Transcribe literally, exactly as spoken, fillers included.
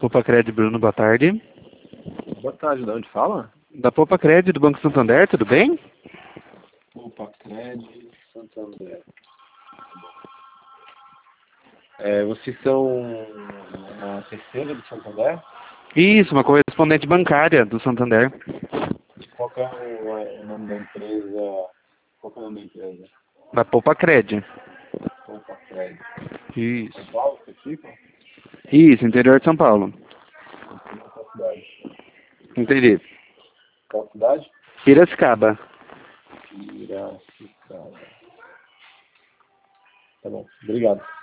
Popacred, Bruno, boa tarde. Boa tarde, de onde fala? Da Popacred, do Banco Santander, tudo bem? Popacred, Santander. É, vocês são a terceira do Santander? Isso, uma correspondente bancária do Santander. Qual que é o, o nome da empresa? Qual que é o nome da empresa? Da Popacred. Popacred. Isso. São Paulo, você fica? Isso, interior de São Paulo. Qual cidade? Entendi. Qual cidade? Piracicaba. Piracicaba. Tá bom, obrigado.